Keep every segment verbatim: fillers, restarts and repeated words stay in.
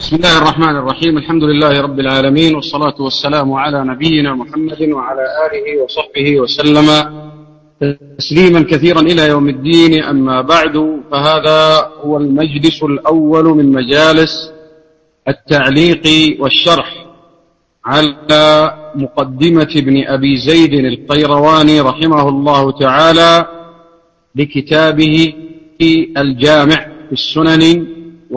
بسم الله الرحمن الرحيم. الحمد لله رب العالمين، والصلاة والسلام على نبينا محمد وعلى آله وصحبه وسلم تسليما كثيرا إلى يوم الدين. أما بعد، فهذا هو المجلس الأول من مجالس التعليق والشرح على مقدمة ابن أبي زيد القيرواني رحمه الله تعالى لكتابه الجامع في السنن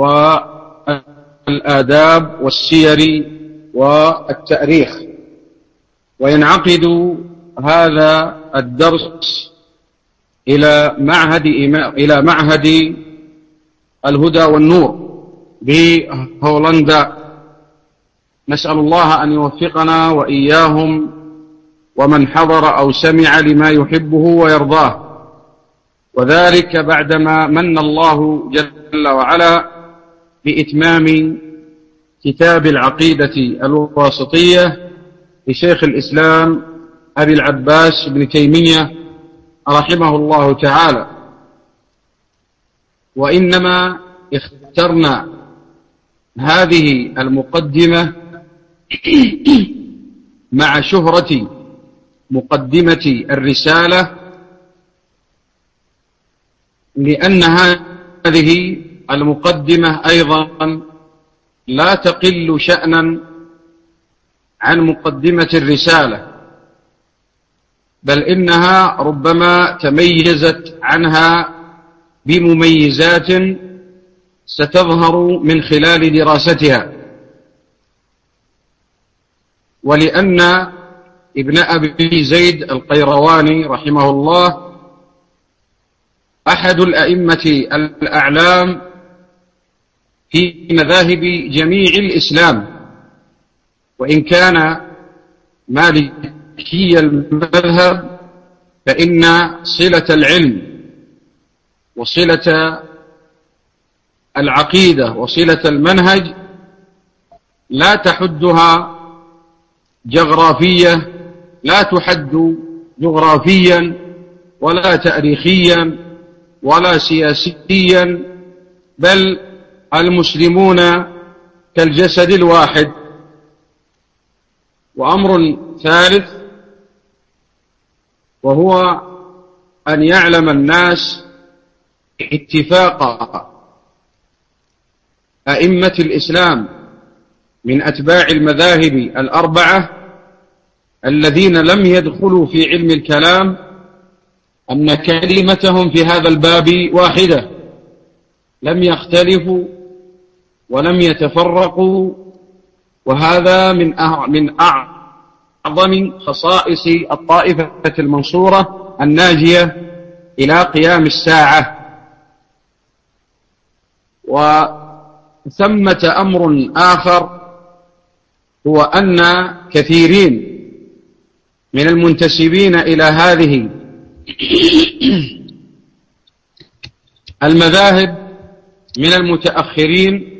والآداب والسير والتاريخ. وينعقد هذا الدرس إلى معهد إلى معهد الهدى والنور بهولندا. نسأل الله أن يوفقنا وإياهم ومن حضر أو سمع لما يحبه ويرضاه، وذلك بعدما من الله جل وعلا بإتمام كتاب العقيدة الواسطية لشيخ الإسلام أبي العباس بن تيمية رحمه الله تعالى. وإنما اخترنا هذه المقدمة مع شهرة مقدمة الرسالة، لأن هذه المقدمة أيضا لا تقل شأنا عن مقدمة الرسالة، بل إنها ربما تميزت عنها بمميزات ستظهر من خلال دراستها. ولأن ابن أبي زيد القيرواني رحمه الله أحد الأئمة الأعلام في مذاهب جميع الإسلام، وإن كان مالكي المذهب، فإن صلة العلم وصلة العقيدة وصلة المنهج لا تحدها جغرافية، لا تحد جغرافيا ولا تاريخيا ولا سياسيا، بل المسلمون كالجسد الواحد. وأمر ثالث، وهو أن يعلم الناس اتفاق أئمة الإسلام من أتباع المذاهب الأربعة الذين لم يدخلوا في علم الكلام أن كلمتهم في هذا الباب واحدة، لم يختلفوا ولم يتفرقوا. وهذا من من أعظم خصائص الطائفة المنصورة الناجية إلى قيام الساعة. وثمة أمر آخر، هو أن كثيرين من المنتسبين إلى هذه المذاهب من المتأخرين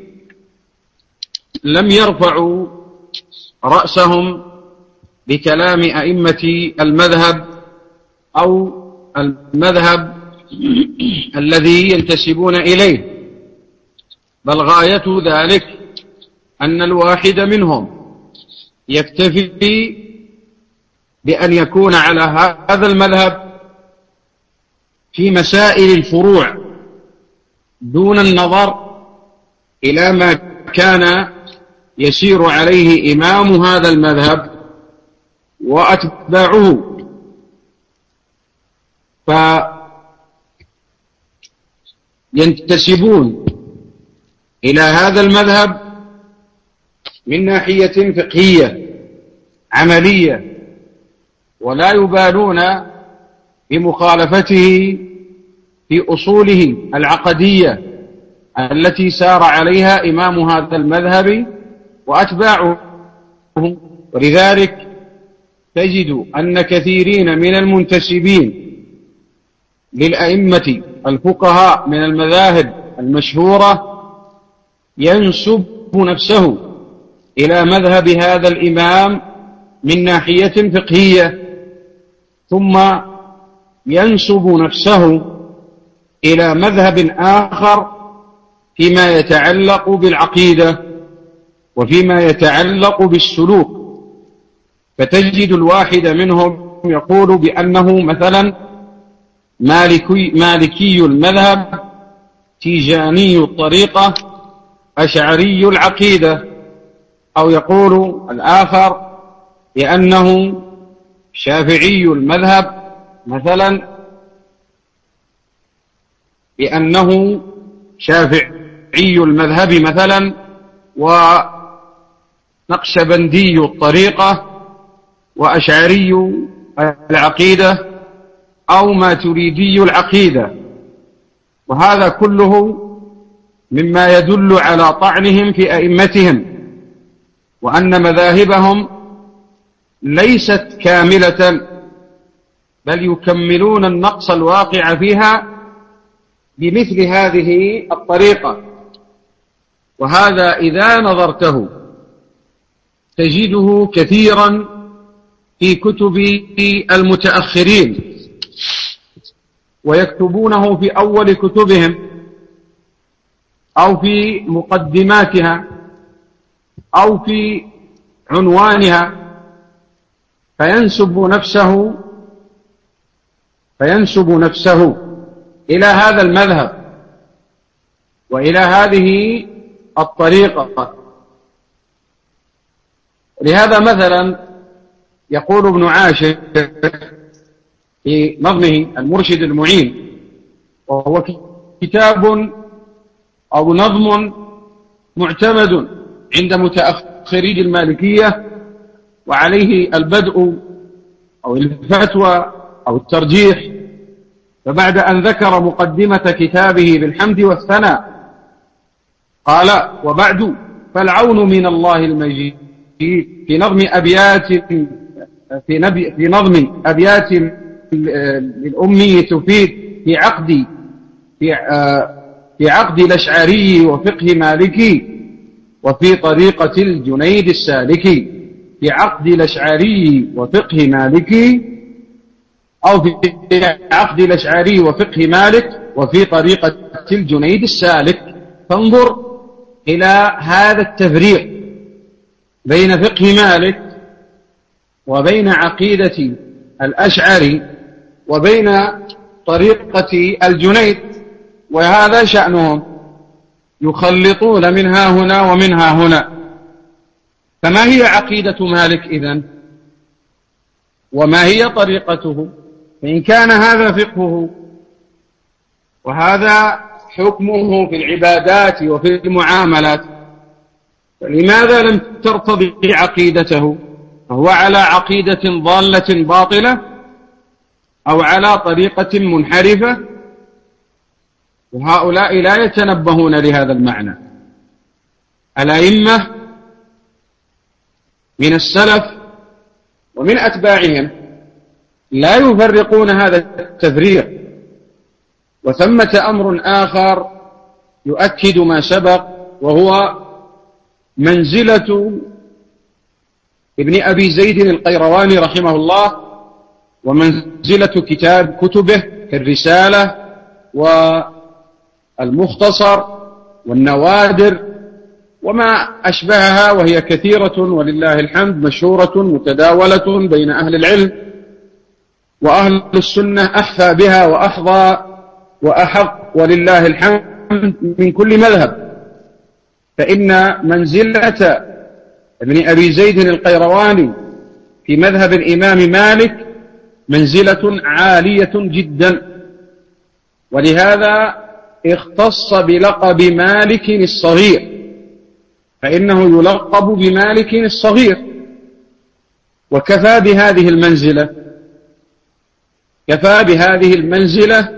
لم يرفعوا رأسهم بكلام أئمة المذهب أو المذهب الذي ينتسبون إليه، بل غاية ذلك أن الواحد منهم يكتفي بأن يكون على هذا المذهب في مسائل الفروع، دون النظر إلى ما كان يسير عليه إمام هذا المذهب وأتباعه. فينتسبون إلى هذا المذهب من ناحية فقهية عملية، ولا يبالون بمخالفته في أصوله العقدية التي سار عليها إمام هذا المذهب وأتباعه. ولذلك تجد أن كثيرين من المنتسبين للأئمة الفقهاء من المذاهب المشهورة ينسب نفسه إلى مذهب هذا الإمام من ناحية فقهية، ثم ينسب نفسه إلى مذهب آخر فيما يتعلق بالعقيدة وفيما يتعلق بالسلوك، فتجد الواحد منهم يقول بأنه مثلا مالكي, مالكي المذهب، تيجاني الطريقة، أشعري العقيدة، أو يقول الآخر بأنه شافعي المذهب مثلا، بأنه شافعي المذهب مثلا ونقشبندي الطريقة وأشعري العقيدة أو ماتريدي العقيدة. وهذا كله مما يدل على طعنهم في أئمتهم، وأن مذاهبهم ليست كاملة، بل يكملون النقص الواقع فيها بمثل هذه الطريقة. وهذا إذا نظرته تجده كثيرا في كتب المتأخرين، ويكتبونه في أول كتبهم أو في مقدماتها أو في عنوانها، فينسب نفسه فينسب نفسه إلى هذا المذهب وإلى هذه الطريقة. لهذا مثلا يقول ابن عاشر في نظمه المرشد المعين، وهو كتاب أو نظم معتمد عند متأخري المالكية، وعليه البدء أو الفتوى أو الترجيح. فبعد أن ذكر مقدمة كتابه بالحمد والثناء قال: وبعد، فالعون من الله المجيد في نظم أبيات في, نبي في نظم أبيات للأمي تفيد في عقد في, في عقد الأشعري وفقه مالكي، وفي طريقة الجنيد السالكي. في عقد الأشعري وفقه مالكي، أو في عقد الأشعري وفقه مالك، وفي طريقة الجنيد السالك. فانظر إلى هذا التفريق بين فقه مالك وبين عقيدة الأشعري وبين طريقة الجنيد، وهذا شأنهم، يخلطون منها هنا ومنها هنا. فما هي عقيدة مالك إذن؟ وما هي طريقته؟ فإن كان هذا فقهه وهذا حكمه في العبادات وفي المعاملات، فلماذا لم ترتضي عقيدته؟ فهو على عقيدة ضالة باطلة أو على طريقة منحرفة، وهؤلاء لا يتنبهون لهذا المعنى. الأئمة من السلف ومن أتباعهم لا يفرقون هذا التفريق. وثمة أمر آخر يؤكد ما سبق، وهو منزلة ابن أبي زيد القيرواني رحمه الله، ومنزلة كتاب كتبه كالرسالة والمختصر والنوادر وما أشبهها، وهي كثيرة ولله الحمد، مشهورة متداولة بين أهل العلم، وأهل السنة أحفى بها وأحظى وأحق ولله الحمد من كل مذهب. فإن منزلة ابن أبي زيد القيرواني في مذهب الإمام مالك منزلة عالية جدا، ولهذا اختص بلقب مالك الصغير، فإنه يلقب بمالك الصغير. وكفى بهذه المنزلة كفى بهذه المنزلة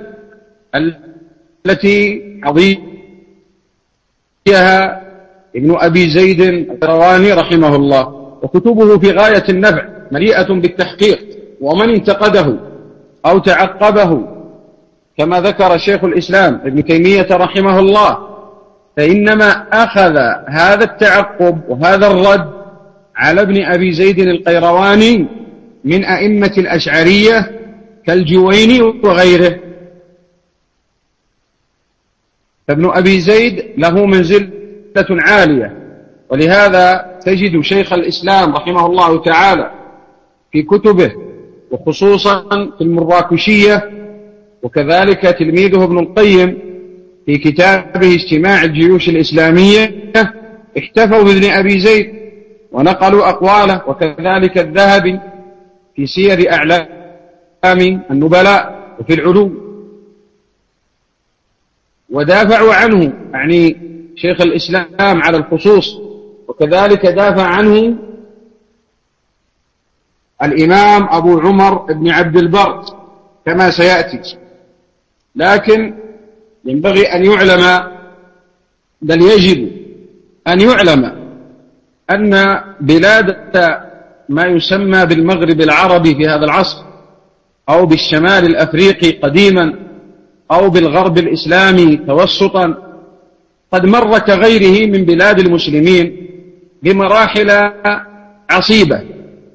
التي حظيها ابن أبي زيد القيرواني رحمه الله. وكتبه في غاية النفع، مليئة بالتحقيق، ومن انتقده أو تعقبه كما ذكر شيخ الإسلام ابن تيمية رحمه الله، فإنما أخذ هذا التعقب وهذا الرد على ابن أبي زيد القيرواني من أئمة الأشعرية كالجويني وغيره. فابن أبي زيد له منزلة عالية، ولهذا تجد شيخ الإسلام رحمه الله تعالى في كتبه، وخصوصا في المراكشية، وكذلك تلميذه ابن القيم في كتابه اجتماع الجيوش الإسلامية، احتفوا بابن أبي زيد ونقلوا أقواله، وكذلك الذهبي في سير أعلام النبلاء وفي العلوم، ودافعوا عنه، يعني شيخ الإسلام على الخصوص، وكذلك دافع عنه الإمام أبو عمر بن عبد البر كما سيأتي. لكن ينبغي أن يعلم، بل يجب أن يعلم أن بلاد ما يسمى بالمغرب العربي في هذا العصر، أو بالشمال الأفريقي قديما، أو بالغرب الإسلامي توسطا، قد مر كغيره من بلاد المسلمين بمراحل عصيبة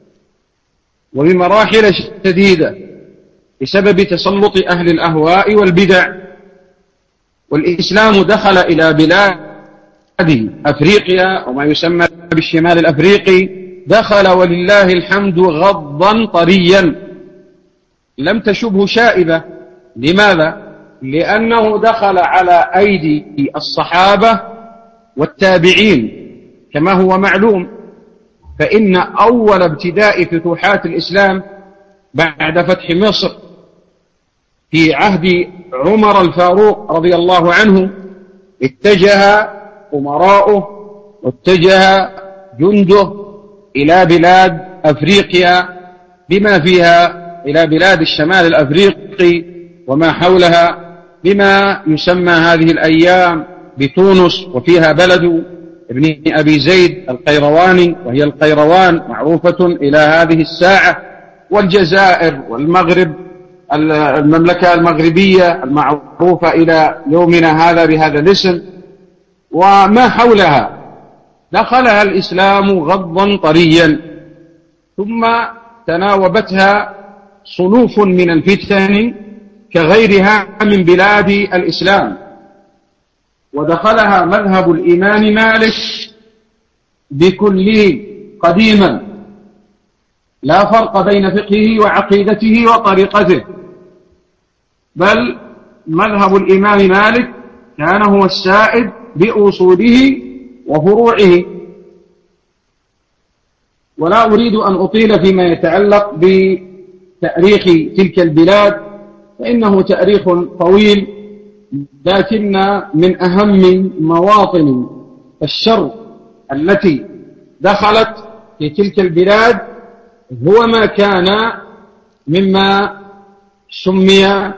وبمراحل شديدة بسبب تسلط أهل الأهواء والبدع. والإسلام دخل إلى بلاد أفريقيا وما يسمى بالشمال الأفريقي، دخل ولله الحمد غضا طريا لم تشبه شائبة. لماذا؟ لأنه دخل على أيدي الصحابة والتابعين كما هو معلوم. فإن أول ابتداء فتوحات الإسلام بعد فتح مصر في عهد عمر الفاروق رضي الله عنه، اتجه أمراؤه واتجه جنده إلى بلاد أفريقيا بما فيها، إلى بلاد الشمال الأفريقي وما حولها، بما يسمى هذه الأيام بتونس، وفيها بلد ابن أبي زيد القيرواني، وهي القيروان معروفة إلى هذه الساعة، والجزائر والمغرب، المملكة المغربية المعروفة إلى يومنا هذا بهذا الاسم، وما حولها. دخلها الإسلام غضا طريا، ثم تناوبتها صنوف من الفتن كغيرها من بلاد الإسلام، ودخلها مذهب الإمام مالك بكله قديما، لا فرق بين فقهه وعقيدته وطريقته، بل مذهب الإمام مالك كان هو السائد بأصوله وفروعه. ولا أريد أن أطيل فيما يتعلق بتاريخ تلك البلاد، فإنه تاريخ طويل، لكن من أهم مواطن الشر التي دخلت في تلك البلاد هو ما كان مما سمي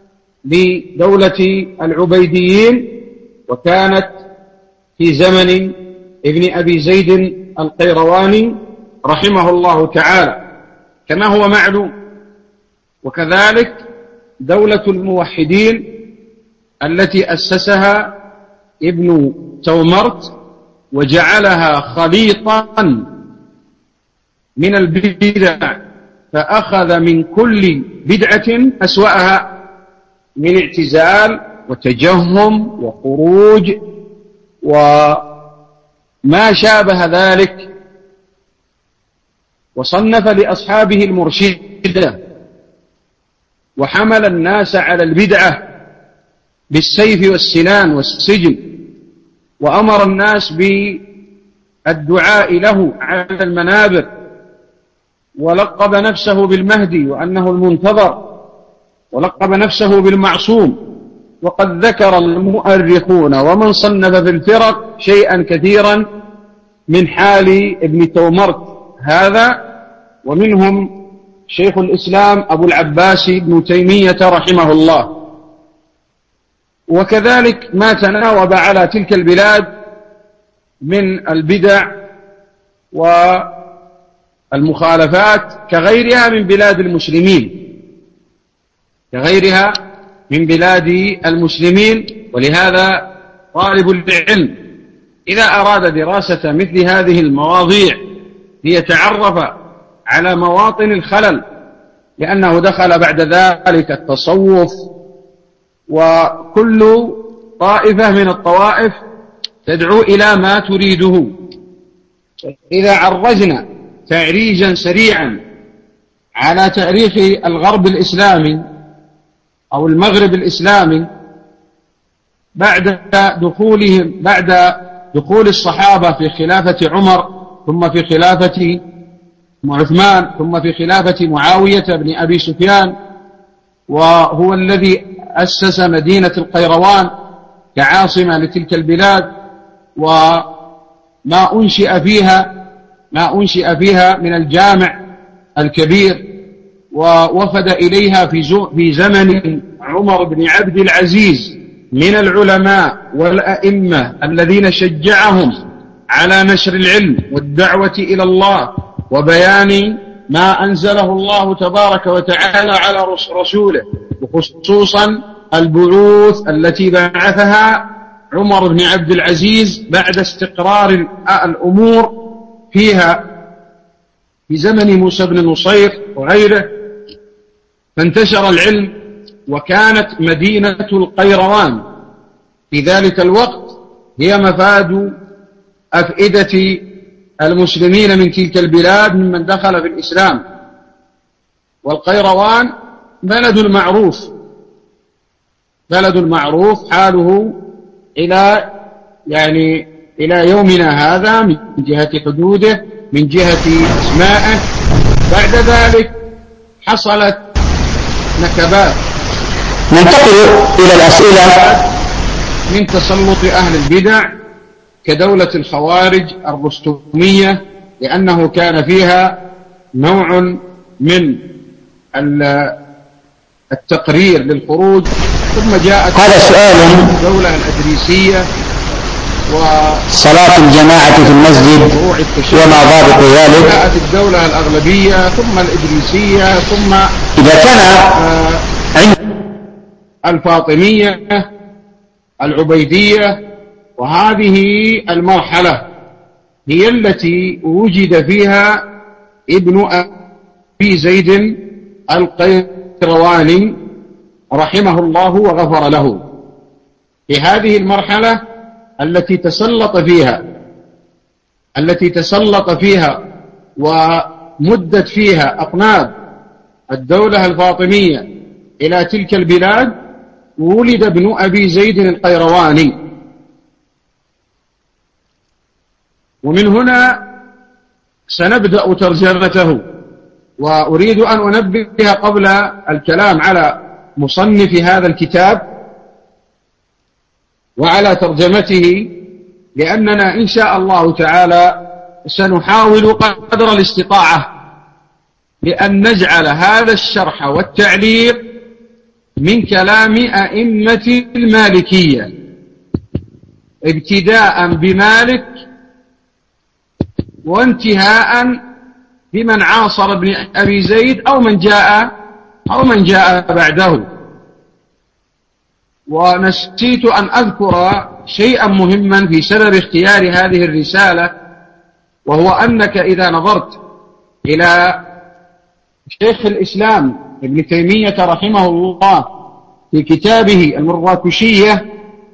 بدولة العبيديين، وكانت في زمن ابن أبي زيد القيرواني رحمه الله تعالى كما هو معلوم. وكذلك دولة الموحدين التي أسسها ابن تومرت وجعلها خليطا من البدع، فأخذ من كل بدعة أسوأها من اعتزال وتجهم وخروج وما شابه ذلك، وصنف لأصحابه المرشدة، وحمل الناس على البدعة بالسيف والسنان والسجن، وأمر الناس بالدعاء له على المنابر، ولقب نفسه بالمهدي وأنه المنتظر، ولقب نفسه بالمعصوم. وقد ذكر المؤرخون ومن صنف في الفرق شيئا كثيرا من حال ابن تومرت هذا، ومنهم شيخ الإسلام أبو العباس ابن تيمية رحمه الله. وكذلك ما تناوب على تلك البلاد من البدع والمخالفات كغيرها من بلاد المسلمين كغيرها من بلاد المسلمين. ولهذا طالب العلم إذا أراد دراسة مثل هذه المواضيع ليتعرف على مواطن الخلل، لأنه دخل بعد ذلك التصوف، وكل طائفة من الطوائف تدعو إلى ما تريده، إذا عرجنا تعريجا سريعا على تاريخ الغرب الإسلامي أو المغرب الإسلامي بعد دخولهم بعد دخول الصحابة في خلافة عمر، ثم في خلافة عثمان، ثم في خلافة معاوية بن أبي سفيان، وهو الذي أسس مدينة القيروان كعاصمة لتلك البلاد، وما أنشئ فيها ما أنشئ فيها من الجامع الكبير، ووفد إليها في زمن عمر بن عبد العزيز من العلماء والأئمة الذين شجعهم على نشر العلم والدعوة إلى الله وبيان ما أنزله الله تبارك وتعالى على رسوله، وخصوصا البعوث التي بعثها عمر بن عبد العزيز بعد استقرار الأمور فيها في زمن موسى بن نصير وغيره، فانتشر العلم. وكانت مدينة القيروان في ذلك الوقت هي مفاد أفئدة المسلمين من تلك البلاد ممن دخل في الإسلام. والقيروان بلد معروف بلد معروف حاله إلى يعني إلى يومنا هذا من جهة حدوده، من جهة أسمائه. بعد ذلك حصلت نكبات، ننتقل إلى الأسئلة من تسلط أهل البدع كدولة الخوارج الرستمية، لأنه كان فيها نوع من التقرير للخروج. ثم جاءت هذا سؤال الدولة الأدريسية وصلاة الجماعة في المسجد وما ضابط ذلك. جاءت الدولة الأغلبية ثم الإدريسية ثم إذا كان عند الفاطمية العبيدية. وهذه المرحلة هي التي وجد فيها ابن أبي زيد القيرواني رحمه الله وغفر له. في هذه المرحلة التي تسلط فيها التي تسلط فيها ومدت فيها أقناب الدولة الفاطمية إلى تلك البلاد، ولد ابن أبي زيد القيرواني. ومن هنا سنبدأ ترجمته. وأريد أن أنبه قبل الكلام على مصنف هذا الكتاب وعلى ترجمته، لأننا إن شاء الله تعالى سنحاول قدر الاستطاعة بأن نجعل هذا الشرح والتعليق من كلام أئمة المالكية، ابتداء بمالك وانتهاء بمن عاصر ابن أبي زيد أو من جاء أو من جاء بعده. ونسيت أن أذكر شيئا مهما في سبب اختيار هذه الرسالة، وهو أنك إذا نظرت إلى شيخ الإسلام ابن تيمية رحمه الله في كتابه المراكشية،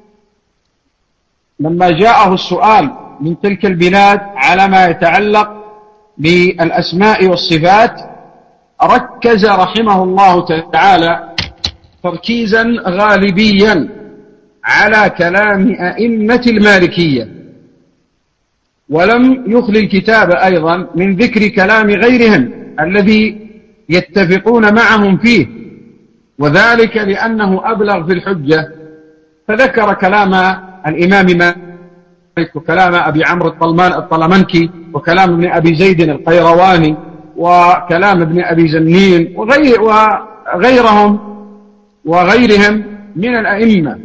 لما جاءه السؤال من تلك البلاد على ما يتعلق بالأسماء والصفات، ركز رحمه الله تعالى تركيزا غالبيا على كلام أئمة المالكية، ولم يخل الكتاب أيضا من ذكر كلام غيرهم الذي يتفقون معهم فيه، وذلك لأنه أبلغ في الحجة. فذكر كلام الإمام مالك وكلام أبي عمرو الطلمنكي وكلام ابن أبي زيد القيرواني وكلام ابن أبي زنين وغير وغيرهم وغيرهم من الأئمة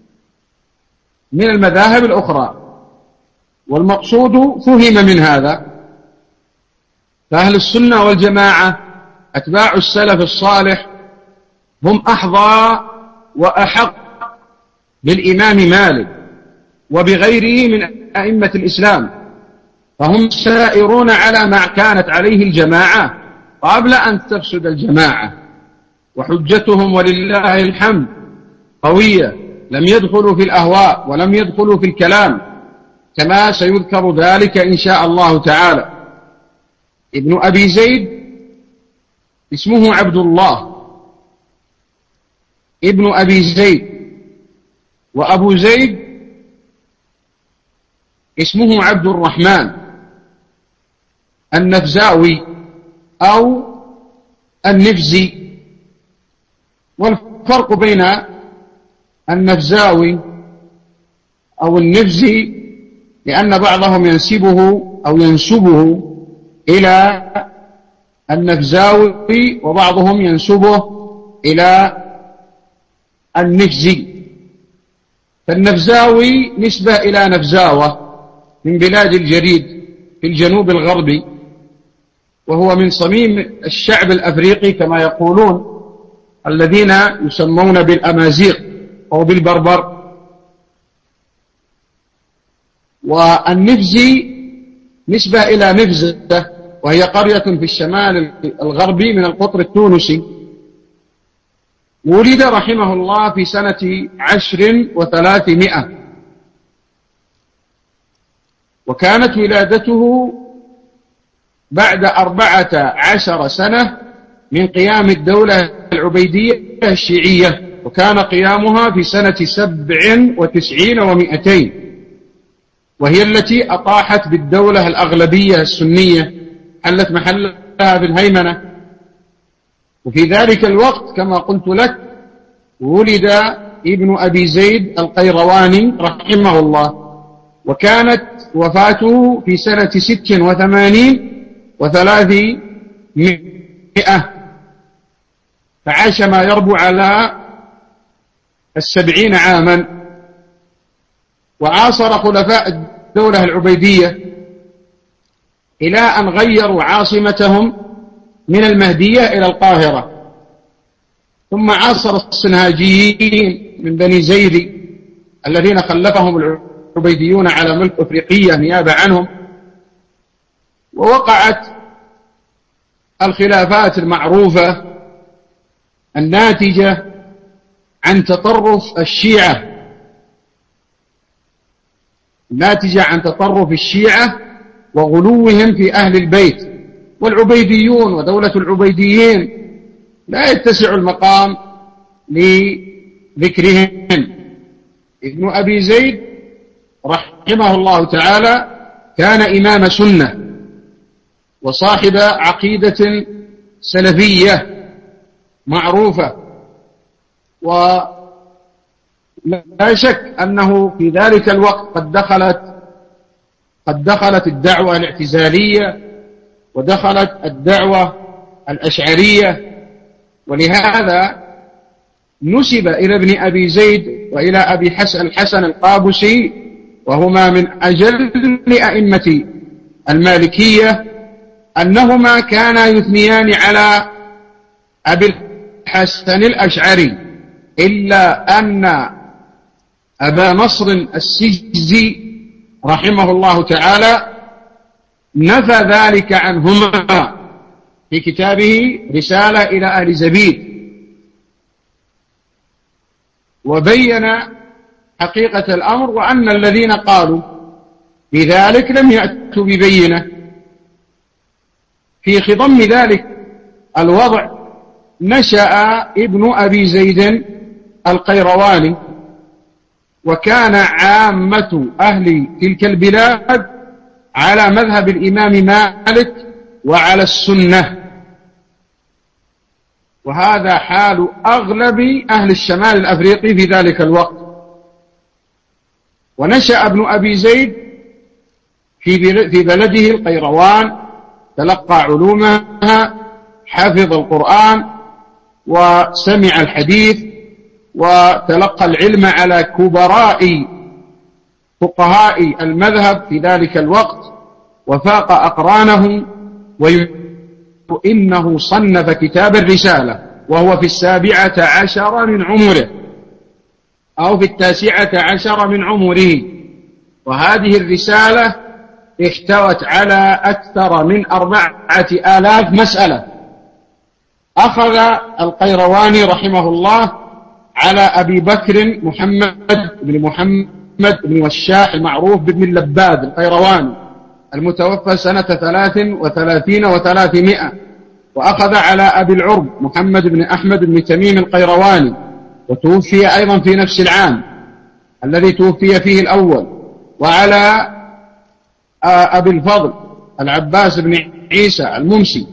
من المذاهب الأخرى. والمقصود فهم من هذا، فأهل السنة والجماعة أتباع السلف الصالح هم أحظى وأحق بالإمام مالك وبغيره من أئمة الإسلام، فهم سائرون على ما كانت عليه الجماعة قبل أن تفسد الجماعة، وحجتهم ولله الحمد قوية، لم يدخلوا في الأهواء ولم يدخلوا في الكلام، كما سيذكر ذلك إن شاء الله تعالى. ابن أبي زيد اسمه عبد الله ابن أبي زيد، وأبو زيد اسمه عبد الرحمن النفزاوي أو النفزي. والفرق بين النفزاوي أو النفزي لأن بعضهم ينسبه أو ينسبه إلى النفزاوي وبعضهم ينسبه إلى النفزي. فالنفزاوي نسبة إلى نفزاوة من بلاد الجريد في الجنوب الغربي، وهو من صميم الشعب الأفريقي كما يقولون الذين يسمون بالأمازيغ أو بالبربر. والنفزي نسبة إلى نفزة، وهي قرية في الشمال الغربي من القطر التونسي. ولد رحمه الله في سنة عشر وثلاثمائة، وكانت ولادته بعد أربعة عشر سنة من قيام الدولة العبيدية الشيعية، وكان قيامها في سنة سبع وتسعين ومئتين، وهي التي أطاحت بالدولة الأغلبية السنية، حلت محلها بالهيمنة. وفي ذلك الوقت كما قلت لك ولد ابن أبي زيد القيرواني رحمه الله، وكانت وفاته في سنة ست وثمانين وثلاثمائة، فعاش ما يربو على السبعين عاما. وعاصر خلفاء الدولة العبيدية إلى أن غيروا عاصمتهم من المهدية إلى القاهرة، ثم عاصر الصنهاجيين من بني زيد الذين خلفهم العبيديون على ملك أفريقية نيابة عنهم، ووقعت الخلافات المعروفة الناتجة عن تطرف الشيعة الناتجة عن تطرف الشيعة وغلوهم في أهل البيت. والعبيديون ودولة العبيديين لا يتسع المقام لذكرهم. ابن أبي زيد رحمه الله تعالى كان إمام سنة وصاحب عقيدة سلفية معروفة، ولا شك أنه في ذلك الوقت قد دخلت قد دخلت الدعوة الاعتزالية ودخلت الدعوة الأشعرية، ولهذا نسب إلى ابن أبي زيد وإلى أبي حسن الحسن القابسي، وهما من أجل أئمة المالكية، أنهما كانا يثنيان على أبي الحسن الأشعري، إلا أن أبا نصر السجزي رحمه الله تعالى نفى ذلك عنهما في كتابه رسالة إلى أهل زبيد، وبين حقيقة الأمر، وأن الذين قالوا بذلك لم يأتوا ببينة. في خضم ذلك الوضع نشأ ابن أبي زيد القيرواني، وكان عامة أهل تلك البلاد على مذهب الإمام مالك وعلى السنة، وهذا حال أغلب أهل الشمال الأفريقي في ذلك الوقت. ونشأ ابن أبي زيد في بلده القيروان، تلقى علومها، حفظ القرآن وسمع الحديث، وتلقى العلم على كبراء فقهاء المذهب في ذلك الوقت، وفاق أقرانه. وإنه صنف كتاب الرسالة وهو في السابعة عشر من عمره أو في التاسعة عشر من عمره، وهذه الرسالة احتوت على أكثر من أربعة آلاف مسألة. أخذ القيرواني رحمه الله على أبي بكر محمد بن محمد بن وشاح المعروف بابن اللباد القيرواني المتوفى سنة ثلاث وثلاثين وثلاثمائة، وأخذ على أبي العرب محمد بن أحمد بن تميم القيرواني، وتوفي أيضا في نفس العام الذي توفي فيه الأول، وعلى أبي الفضل العباس بن عيسى الممسي،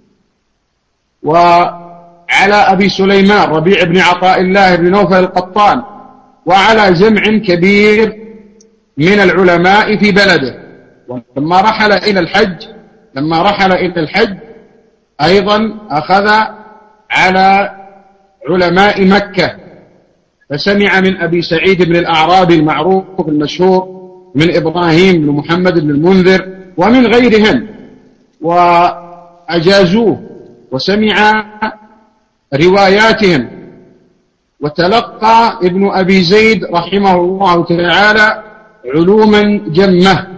وعلى أبي سليمان ربيع بن عطاء الله بن نوفل القطان، وعلى جمع كبير من العلماء في بلده. ولما رحل إلى الحج لما رحل إلى الحج أيضا أخذ على علماء مكة، فسمع من أبي سعيد بن الأعرابي المعروف المشهور، من إبراهيم بن محمد بن المنذر، ومن غيرهم، وأجازوه وسمع رواياتهم. وتلقى ابن أبي زيد رحمه الله تعالى علوما جمة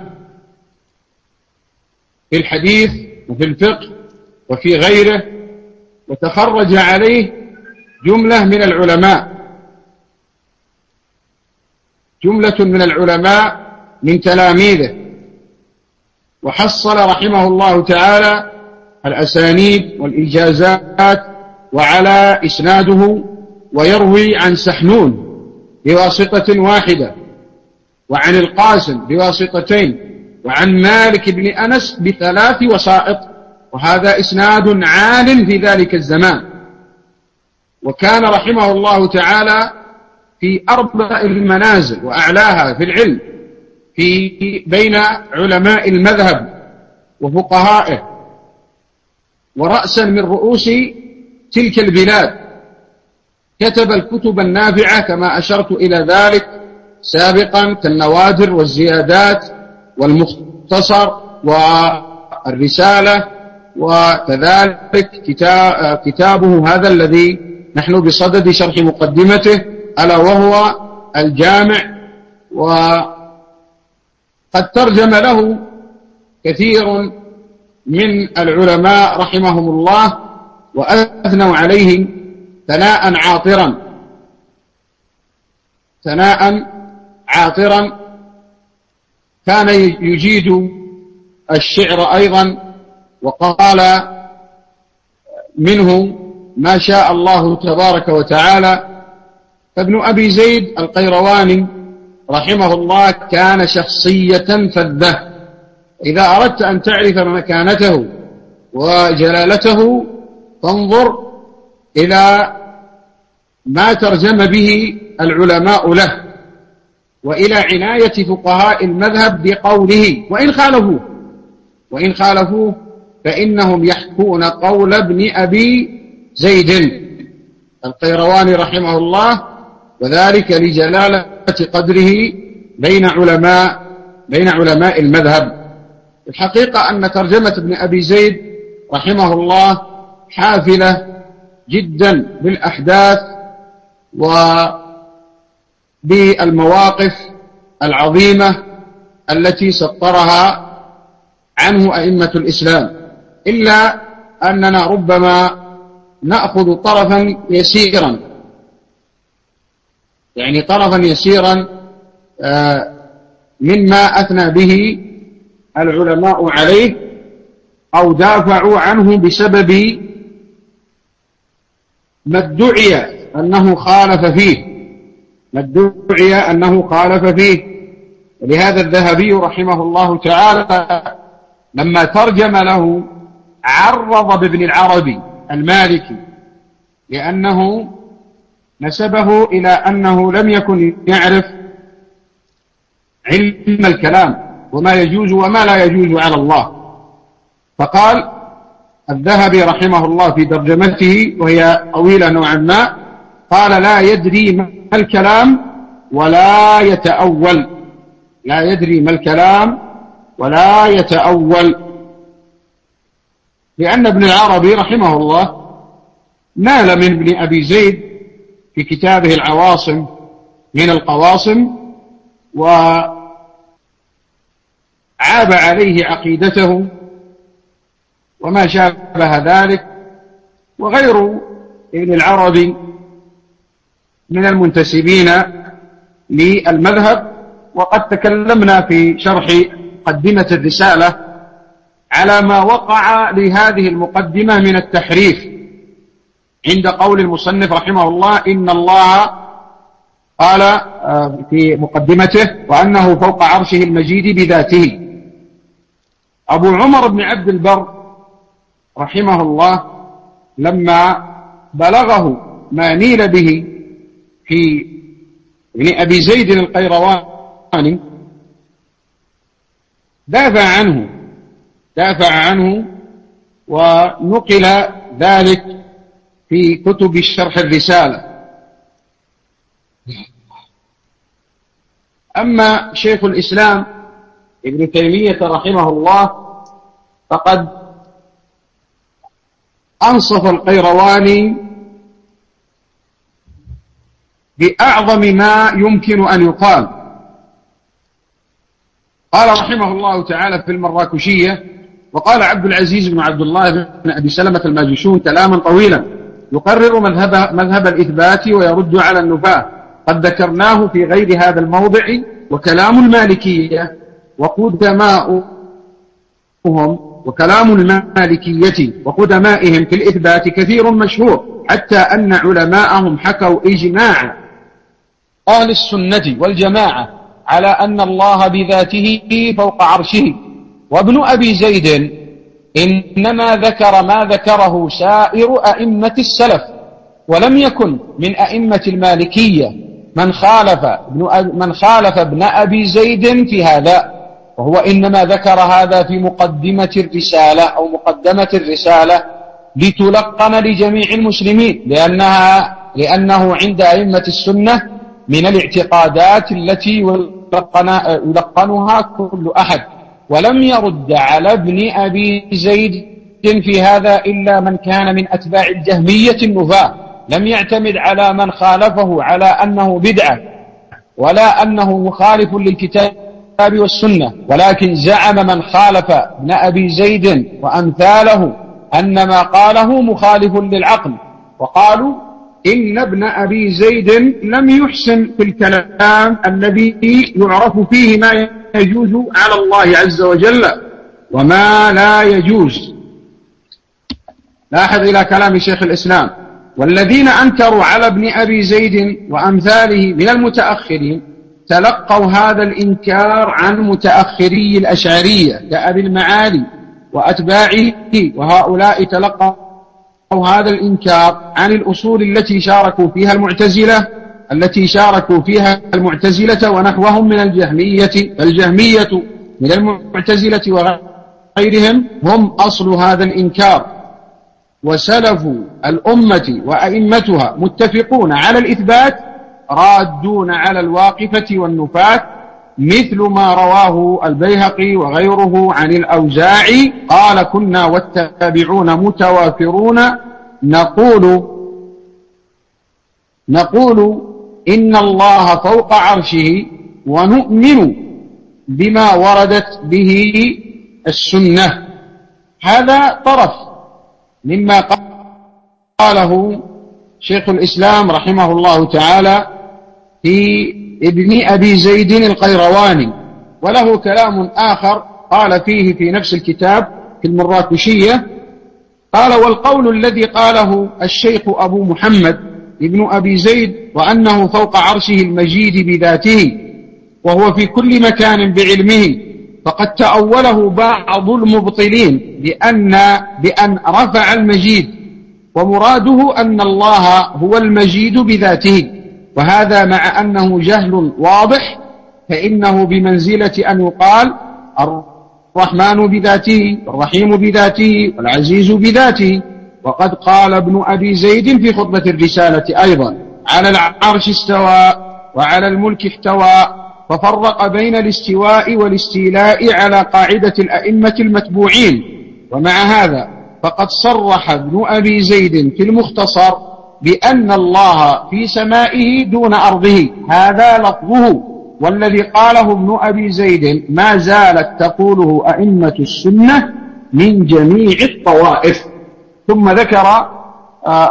في الحديث وفي الفقه وفي غيره، وتخرج عليه جملة من العلماء جملة من العلماء من تلاميذه، وحصل رحمه الله تعالى الأسانيد والإجازات وعلى إسناده، ويروي عن سحنون بواسطة واحدة، وعن القاسم بواسطتين، وعن مالك بن أنس بثلاث وسائط، وهذا إسناد عال في ذلك الزمان. وكان رحمه الله تعالى في أربع المنازل وأعلاها في العلم في بين علماء المذهب وفقهائه، ورأسا من رؤوس تلك البلاد. كتب الكتب النافعة كما أشرت إلى ذلك سابقا، كالنوادر والزيادات والمختصر والرسالة، وكذلك كتابه هذا الذي نحن بصدد شرح مقدمته، ألا وهو الجامع. وقد ترجم له كثير من العلماء رحمهم الله، وأثنوا عليه ثناء عاطرا ثناء عاطرا كان يجيد الشعر أيضا، وقال منه ما شاء الله تبارك وتعالى. فابن أبي زيد القيرواني رحمه الله كان شخصية فذة. إذا أردت أن تعرف مكانته وجلالته فانظر إلى ما ترجم به العلماء له، وإلى عناية فقهاء المذهب بقوله، وإن خالفوه وإن خالفوه فإنهم يحكون قول ابن أبي زيد القيرواني رحمه الله، وذلك لجلالة قدره بين علماء بين علماء المذهب. الحقيقة أن ترجمة ابن أبي زيد رحمه الله حافلة جدا بالأحداث وبالمواقف العظيمة التي سطرها عنه أئمة الإسلام، إلا أننا ربما نأخذ طرفا يسيرا يعني طرفا يسيرا مما أثنى به العلماء عليه أو دافعوا عنه بسبب ما ادعي أنه خالف فيه ما ادعي أنه خالف فيه ولهذا الذهبي رحمه الله تعالى لما ترجم له عرض بابن العربي المالكي، لأنه نسبه إلى أنه لم يكن يعرف علم الكلام وما يجوز وما لا يجوز على الله. فقال الذهبي رحمه الله في ترجمته وهي طويلة نوعا ما، قال لا يدري ما الكلام ولا يتأول لا يدري ما الكلام ولا يتأول لأن ابن العربي رحمه الله نال من ابن أبي زيد في كتابه العواصم من القواصم، وعاب عليه عقيدته وما شابه ذلك. وغير ابن العربي من المنتسبين للمذهب وقد تكلمنا في شرح مقدمة الرسالة على ما وقع لهذه المقدمة من التحريف عند قول المصنف رحمه الله إن الله قال في مقدمته وأنه فوق عرشه المجيد بذاته. أبو عمر بن عبد البر رحمه الله لما بلغه ما نيل به في ابن أبي زيد القيرواني دافع عنه دافع عنه ونقل ذلك في كتب الشرح الرسالة. أما شيخ الإسلام ابن تيمية رحمه الله فقد أنصف القيرواني بأعظم ما يمكن أن يقال. قال رحمه الله تعالى في المراكشية: وقال عبد العزيز بن عبد الله بن أبي سلمة الماجشون كلاما طويلا يقرر مذهب, مذهب الإثبات ويرد على النفاة، قد ذكرناه في غير هذا الموضع. وكلام المالكية وقدماؤهم وكلام المالكية وقدمائهم في الإثبات كثير مشهور، حتى أن علماءهم حكوا إجماع أهل السنة والجماعة على أن الله بذاته فوق عرشه. وابن أبي زيد إنما ذكر ما ذكره سائر أئمة السلف، ولم يكن من أئمة المالكية من خالف من خالف ابن أبي زيد في هذا، وهو إنما ذكر هذا في مقدمة الرسالة أو مقدمة الرسالة لتلقن لجميع المسلمين، لأنها لأنه عند أئمة السنة من الاعتقادات التي يلقنها كل أحد. ولم يرد على ابن أبي زيد في هذا إلا من كان من أتباع الجهمية النفاة، لم يعتمد على من خالفه على أنه بدعة ولا أنه مخالف للكتاب والسنة، ولكن زعم من خالف ابن أبي زيد وأمثاله أن ما قاله مخالف للعقل، وقالوا إن ابن أبي زيد لم يحسن في الكلام الذي يعرف فيه ما يجوز على الله عز وجل وما لا يجوز. لاحظ إلى كلام شيخ الإسلام: والذين أنكروا على ابن أبي زيد وأمثاله من المتأخرين تلقوا هذا الإنكار عن متأخري الأشعرية كأبي المعالي وأتباعه، وهؤلاء تلقوا هذا الإنكار عن الأصول التي شاركوا فيها المعتزلة التي شاركوا فيها المعتزلة ونحوهم من الجهمية. الجهمية من المعتزلة وغيرهم هم أصل هذا الإنكار، وسلف الأمة وأئمتها متفقون على الإثبات رادون على الواقفة والنفاة، مثل ما رواه البيهقي وغيره عن الأوزاعي قال: كنا والتابعون متوافرون نقول نقول إن الله فوق عرشه ونؤمن بما وردت به السنة. هذا طرف مما قاله شيخ الإسلام رحمه الله تعالى في ابن أبي زيد القيرواني، وله كلام آخر قال فيه في نفس الكتاب في المراكشية. قال: والقول الذي قاله الشيخ أبو محمد ابن أبي زيد وأنه فوق عرشه المجيد بذاته وهو في كل مكان بعلمه، فقد تأوله بعض المبطلين بأن, بأن رفع المجيد، ومراده أن الله هو المجيد بذاته، وهذا مع أنه جهل واضح، فإنه بمنزلة أن يقال الرحمن بذاته والرحيم بذاته والعزيز بذاته. وقد قال ابن أبي زيد في خطبة الرسالة أيضا: على العرش استوى وعلى الملك احتوى، ففرق بين الاستواء والاستيلاء على قاعدة الأئمة المتبوعين. ومع هذا فقد صرح ابن أبي زيد في المختصر بأن الله في سمائه دون أرضه، هذا لفظه، والذي قاله ابن أبي زيد ما زالت تقوله أئمة السنة من جميع الطوائف. ثم ذكر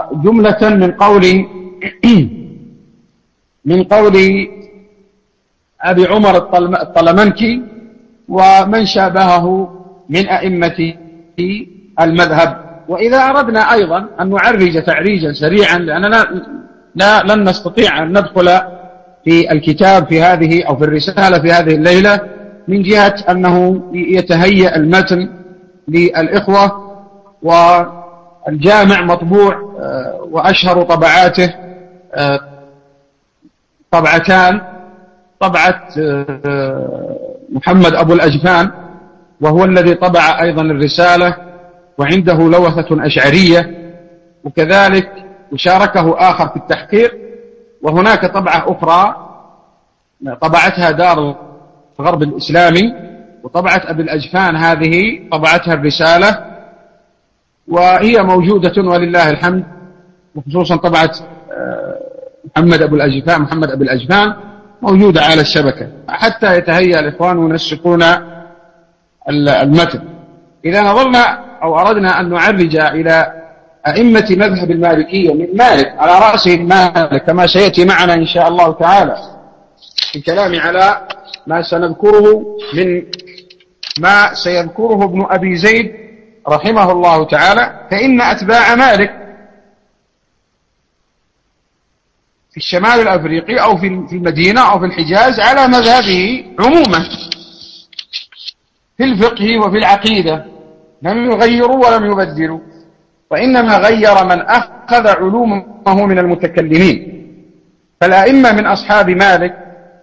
جملة من قول من قول أبي عمر الطلمنكي ومن شابهه من أئمة المذهب. وإذا أردنا أيضا أن نعرج تعريجا سريعا، لأننا لا لن نستطيع أن ندخل في الكتاب في هذه أو في الرسالة في هذه الليلة، من جهة أنه يتهيأ المتن للإخوة، والجامع مطبوع وأشهر طبعاته طبعتان: طبعة محمد أبو الأجفان، وهو الذي طبع أيضا الرسالة، وعنده لوثة أشعرية، وكذلك وشاركه آخر في التحقيق. وهناك طبعة أخرى طبعتها دار الغرب الإسلامي، وطبعة أبي الأجفان هذه طبعتها الرسالة، وهي موجودة ولله الحمد، وخصوصا طبعة محمد أبو الأجفان محمد أبو الأجفان موجودة على الشبكة، حتى يتهيأ الإخوان وينسقون المتن. إذا نظرنا أو أردنا أن نعرج إلى أئمة مذهب المالكية من مالك على رأسه مالك، كما سيأتي معنا إن شاء الله تعالى في الكلام على ما سنذكره من ما سيذكره ابن أبي زيد رحمه الله تعالى، فإن أتباع مالك في الشمال الأفريقي أو في المدينة أو في الحجاز على مذهبه عموما في الفقه وفي العقيدة، لم يغيروا ولم يبدلوا، وإنما غير من أخذ علومه من المتكلمين. فالأئمة من أصحاب مالك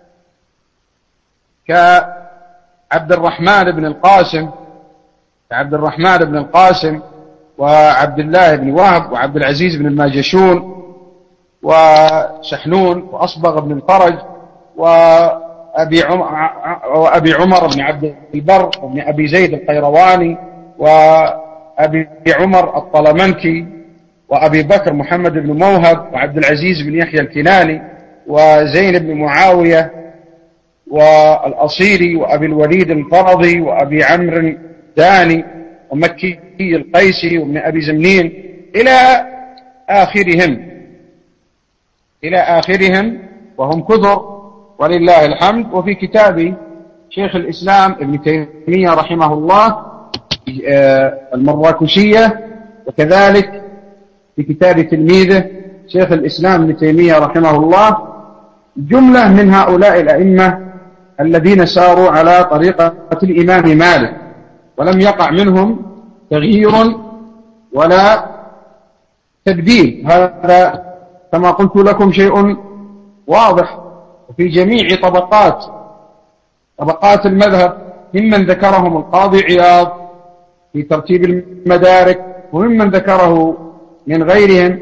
كعبد الرحمن بن القاسم كعبد الرحمن بن القاسم وعبد الله بن وهب وعبد العزيز بن الماجشون وسحنون وأصبغ بن الفرج وأبي عمر, وأبي عمر بن عبد البر وابن أبي زيد القيرواني وأبي عمر الطلمنكي وأبي بكر محمد بن موهب وعبد العزيز بن يحيى الكناني وزين بن معاوية والأصيلي وأبي الوليد الفرضي وأبي عمرو داني ومكي القيسي وابن أبي زمنين إلى آخرهم إلى آخرهم وهم كثر ولله الحمد. وفي كتاب شيخ الإسلام ابن تيمية رحمه الله المراكشية، وكذلك في كتاب تلميذه شيخ الإسلام ابن تيمية رحمه الله جملة من هؤلاء الأئمة الذين ساروا على طريقة الإمام مالك، ولم يقع منهم تغيير ولا تبديل. هذا كما قلت لكم شيء واضح. وفي جميع طبقات طبقات المذهب، ممن ذكرهم القاضي عياض في ترتيب المدارك، وممن ذكره من غيرهم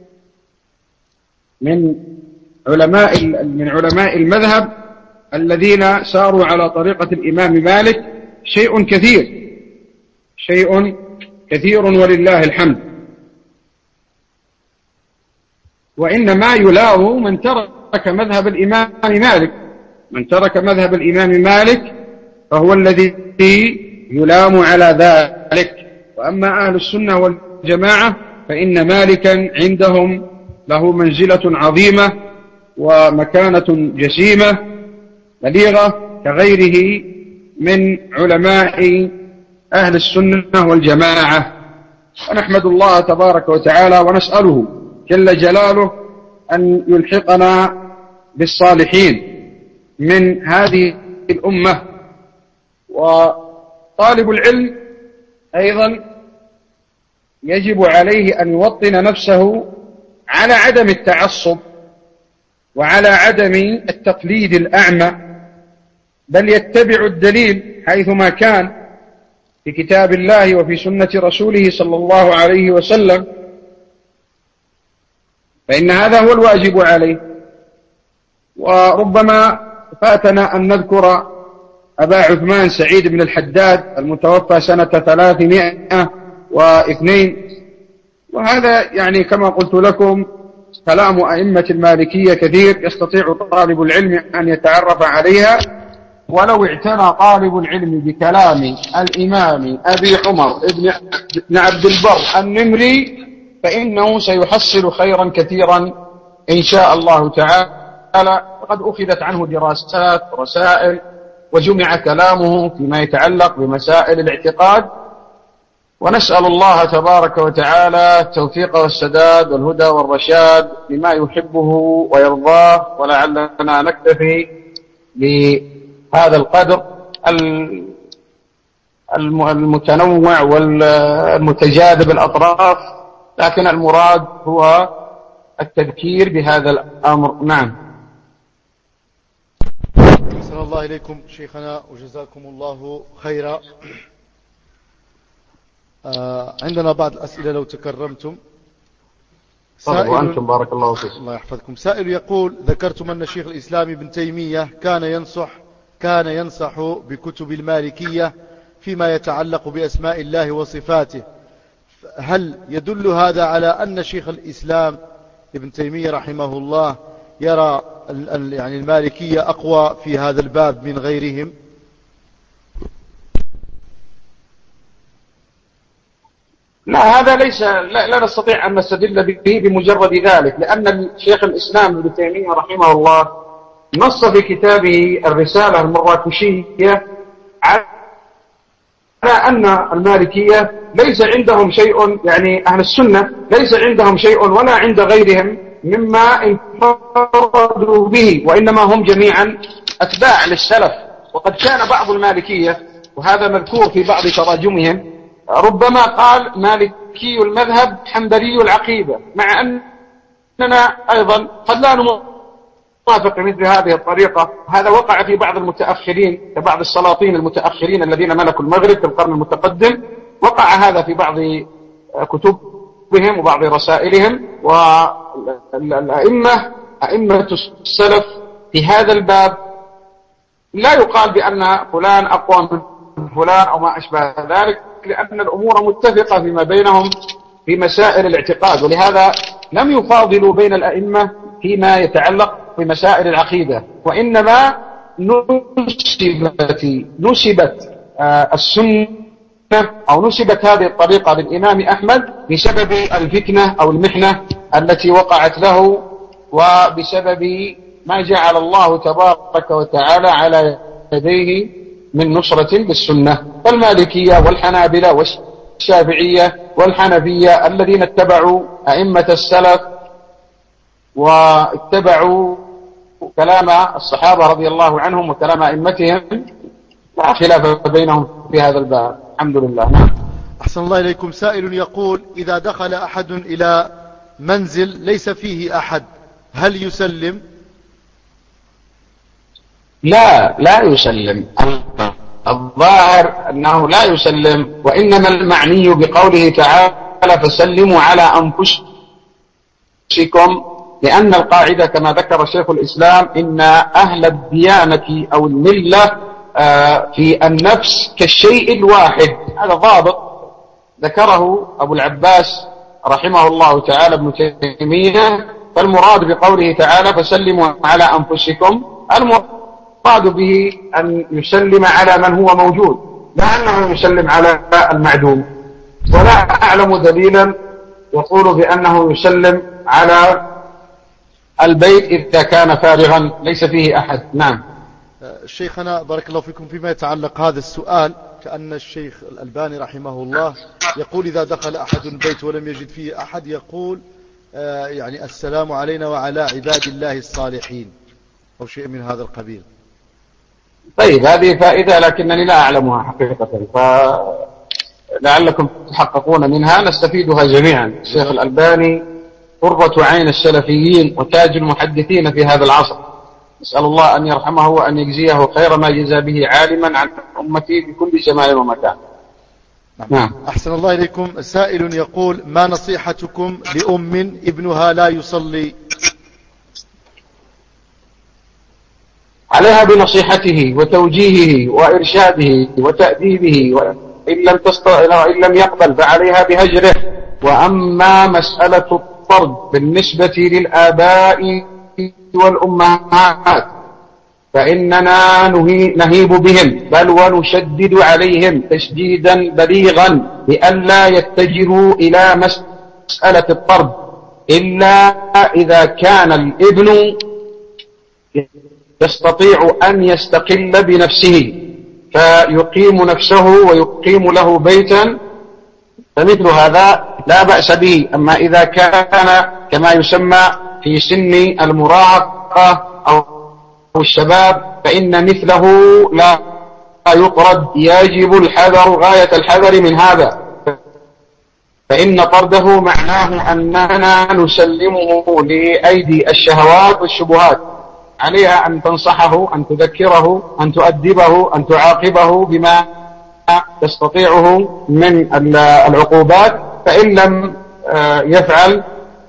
من علماء من علماء المذهب الذين ساروا على طريقة الإمام مالك، شيء كثير شيء كثير ولله الحمد. وإنما يلام من ترك مذهب الإمام مالك من ترك مذهب الإمام مالك فهو الذي يلام على ذلك. وأما أهل السنة والجماعة فإن مالكا عندهم له منزلة عظيمة ومكانة جسيمة بليغة كغيره من علماء أهل السنة والجماعة. ونحمد الله تبارك وتعالى ونسأله جل جلاله أن يلحقنا بالصالحين من هذه الأمة. وطالب العلم أيضا يجب عليه أن يوطن نفسه على عدم التعصب وعلى عدم التقليد الأعمى، بل يتبع الدليل حيثما كان في كتاب الله وفي سنة رسوله صلى الله عليه وسلم، فإن هذا هو الواجب عليه. وربما فاتنا أن نذكر أبا عثمان سعيد بن الحداد المتوفى سنة ثلاثمائة واثنين، وهذا يعني كما قلت لكم كلام أئمة المالكية كثير يستطيع طالب العلم أن يتعرف عليها. ولو اعتنى طالب العلم بكلام الإمام أبي عمر بن عبد البر النمري فإنه سيحصل خيرا كثيرا إن شاء الله تعالى فقد أخذت عنه دراسات ورسائل وجمع كلامه فيما يتعلق بمسائل الاعتقاد، ونسأل الله تبارك وتعالى التوفيق والسداد والهدى والرشاد بما يحبه ويرضاه، ولعلنا نكتفي بهذا القدر المتنوع والمتجاذب الأطراف، لكن المراد هو التذكير بهذا الأمر. نعم. أحسن الله إليكم شيخنا وجزاكم الله خيرا. آه عندنا بعض الأسئلة لو تكرمتم. سائل وأنتم بارك الله فيكم. الله يحفظكم. سائل يقول: ذكرتم أن شيخ الإسلام ابن تيمية كان ينصح كان ينصح بكتب المالكية فيما يتعلق بأسماء الله وصفاته، هل يدل هذا على أن شيخ الإسلام ابن تيمية رحمه الله يرى يعني المالكية أقوى في هذا الباب من غيرهم؟ لا، هذا ليس لا, لا نستطيع أن نستدل به بمجرد ذلك، لأن شيخ الإسلام ابن تيمية رحمه الله نص في كتابه الرسالة المراكشية على أن المالكية ليس عندهم شيء، يعني أهل السنة ليس عندهم شيء ولا عند غيرهم مما انفردوا به، وإنما هم جميعا أتباع للسلف. وقد كان بعض المالكية، وهذا مذكور في بعض تراجمهم، ربما قال مالكي المذهب حنبلي العقيدة، مع أننا أيضا قد لا نوافق مثل هذه الطريقة. هذا وقع في بعض المتأخرين كبعض السلاطين المتأخرين الذين ملكوا المغرب في القرن المتقدم، وقع هذا في بعض كتبهم وبعض رسائلهم. والأئمة أئمة السلف في هذا الباب لا يقال بأن فلان أقوى من فلان أو ما أشبه ذلك، لأن الأمور متفقة فيما بينهم في مسائل الاعتقاد، ولهذا لم يفاضلوا بين الأئمة فيما يتعلق بمسائل العقيدة، وإنما نسبت, نسبت السنة أو نسبت هذه الطريقة للإمام أحمد بسبب الفتنة أو المحنة التي وقعت له، وبسبب ما جعل الله تبارك وتعالى على يديه من نصرة للسنة. فالمالكية والحنابلة والشافعية والحنفية الذين اتبعوا أئمة السلف واتبعوا كلام الصحابة رضي الله عنهم وكلام أئمتهم لا خلاف بينهم في هذا الباب، الحمد لله. أحسن الله إليكم. سائل يقول: إذا دخل أحد إلى منزل ليس فيه أحد هل يسلم؟ لا لا يسلم، الظاهر أنه لا يسلم، وإنما المعني بقوله تعالى فسلموا على أنفسكم، لأن القاعدة كما ذكر شيخ الإسلام إن أهل الديانة أو الملة في النفس كالشيء الواحد. هذا ضابط ذكره أبو العباس رحمه الله تعالى ابن تيمية. فالمراد بقوله تعالى فسلموا على أنفسكم المراد به أن يسلم على من هو موجود، لا أنه يسلم على المعدوم. ولا أعلم دليلا يقول بأنه يسلم على البيت إذا كان فارغا ليس فيه أحد. نعم. شيخنا بارك الله فيكم، فيما يتعلق هذا السؤال كأن الشيخ الألباني رحمه الله يقول إذا دخل أحد البيت ولم يجد فيه أحد يقول آه يعني السلام علينا وعلى عباد الله الصالحين أو شيء من هذا القبيل. طيب، هذه فائدة لكنني لا أعلمها حقيقة، فلعلكم تحققون منها نستفيدها جميعا. الشيخ الألباني قرة عين السلفيين وتاج المحدثين في هذا العصر، نسأل الله أن يرحمه وأن يجزيه خير ما جزى به عالما عن أمتي في كل زمان ومكان. نعم. أحسن الله إليكم. سائل يقول: ما نصيحتكم لأم ابنها لا يصلي؟ عليها بنصيحته وتوجيهه وإرشاده وتأديبه، وإن لم تستطع وإن لم يقبل فعليها بهجره. وأما مسألة الطرد بالنسبة للآباء والأمهات فإننا نهيب بهم بل ونشدد عليهم تشديدا بليغا لئلا يتجهوا إلى مسألة الطرد إلا إذا كان الابن يستطيع أن يستقل بنفسه فيقيم نفسه ويقيم له بيتا، فمثل هذا لا بأس به. أما إذا كان كما يسمى في سن المراهقة أو الشباب فإن مثله لا يطرد، يجب الحذر غاية الحذر من هذا، فإن طرده معناه أننا نسلمه لأيدي الشهوات والشبهات. عليها أن تنصحه، أن تذكره، أن تؤدبه، أن تعاقبه بما تستطيعه من العقوبات، فإن لم يفعل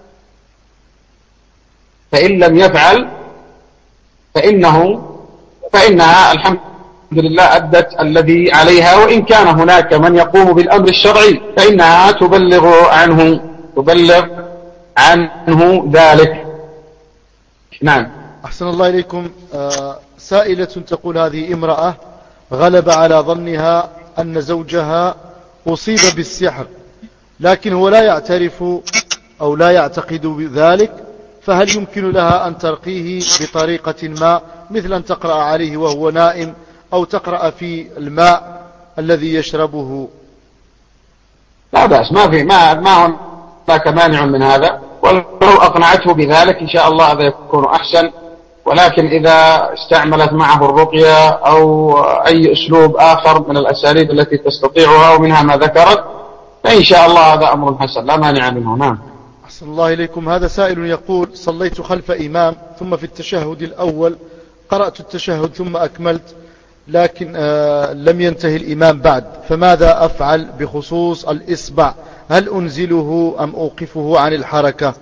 فإن لم يفعل فإنه فإنها الحمد لله أدت الذي عليها، وإن كان هناك من يقوم بالأمر الشرعي فإنها تبلغ عنه تبلغ عنه ذلك. نعم. أحسن الله إليكم. آه سائلة تقول هذه امرأة غلب على ظنها أن زوجها أصيب بالسحر، لكن هو لا يعترف أو لا يعتقد بذلك، فهل يمكن لها أن ترقيه بطريقة ما، مثل أن تقرأ عليه وهو نائم أو تقرأ في الماء الذي يشربه؟ لا بأس، ما في ما ما هناك مانع من هذا، ولو أقنعته بذلك إن شاء الله هذا يكون أحسن. ولكن إذا استعملت معه الرقية أو أي أسلوب آخر من الأساليب التي تستطيعها ومنها ما ذكرت فإن شاء الله هذا أمر حسن لا مانع منه. نعم. أحسن الله إليكم. هذا سائل يقول: صليت خلف إمام ثم في التشهد الأول قرأت التشهد ثم أكملت، لكن آه لم ينتهي الإمام بعد، فماذا أفعل بخصوص الإصبع؟ هل أنزله أم أوقفه عن الحركة؟